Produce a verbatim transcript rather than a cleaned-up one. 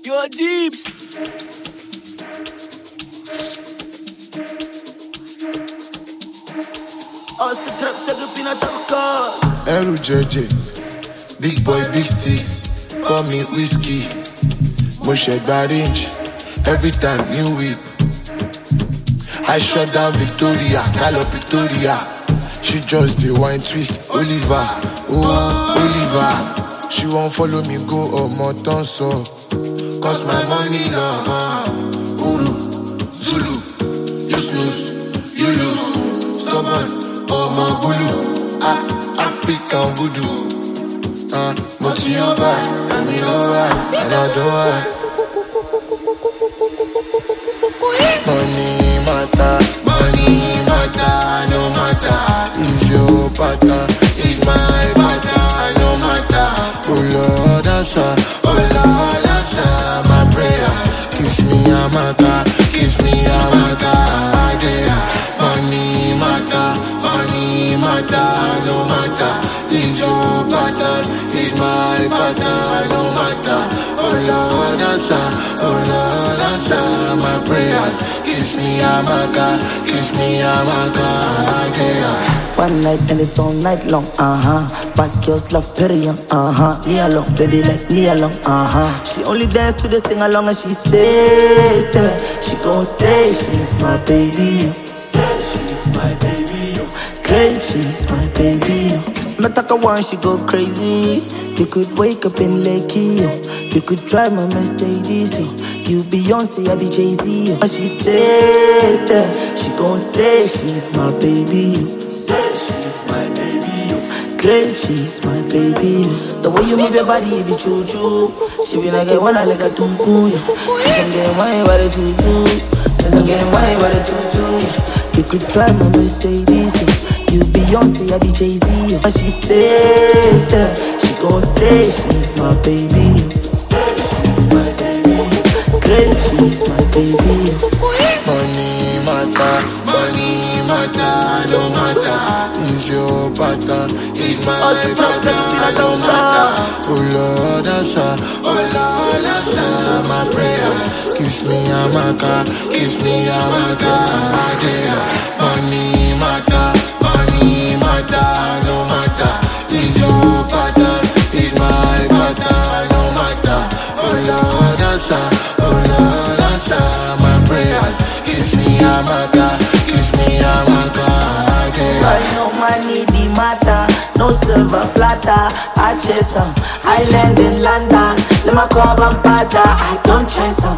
Yo Deeps. Also trap take up in a top cars. Eru J J, big boy, big sticks, call me whiskey. Moshe range, every time new week. I shut down Victoria, call up Victoria. She just the wine twist, Oliver, oh Oliver. She won't follow me go or more so. Cause my money long. Uru, Zulu, you snooze, you lose. Stubborn, oh my bulu. Ah, African voodoo. Ah, Moti over, I'm over, and I do it. Money matter, money matter, no matter. It's your pattern, it's my pattern, no matter. Oh Lord, answer, oh Lord, answer my prayer. Kiss me a matter, kiss me a matter, yeah. Money matter, money matter, no matter. It's your pattern, it's my pattern, no matter. Oh Lord, answer, oh Lord, answer my prayers. Kiss me a matter, kiss me a matter, yeah. One night and it's all night long, uh-huh. Bad girls love period, uh-huh. Me along, baby, like me along, uh-huh. She only dance to the sing along and she says that she gon' say she's my baby. Say she's my baby. Claim she's my baby. Mataka one, she go crazy. You could wake up in Lakey, yo. You could drive my Mercedes, yo. You Beyonce, I be Jay-Z, yo. And she says that she gon' say she's my baby, yo. Say she's my baby, yo. Claim she's my baby, yo. The way you move your body, it be choo-choo. She be like a one, I like a tunku, yo. Since I'm getting money by the tutu. Since I'm getting money by the tutu, yeah. You could drive my Mercedes, yo. You Beyonce, I be Jay-Z, yo. And she says that she gon' say she's my baby, yo. Say she's my baby, yo. Claim she's my baby, yo. Money matter, money matter, no matter. It's your pattern, it's my pattern, no matter. Oh Lord, answer, oh Lord, answer my prayer. Kiss me a maca, kiss me a maca, yeah. Money matter, money matter, no matter. It's your pattern, it's my pattern, no matter. Oh Lord, answer, oh Lord, answer my prayers. Kiss me a maca, kiss me a maca, yeah. I know money the matter, no silver platter. I chase some island in London, let my call and I don't chase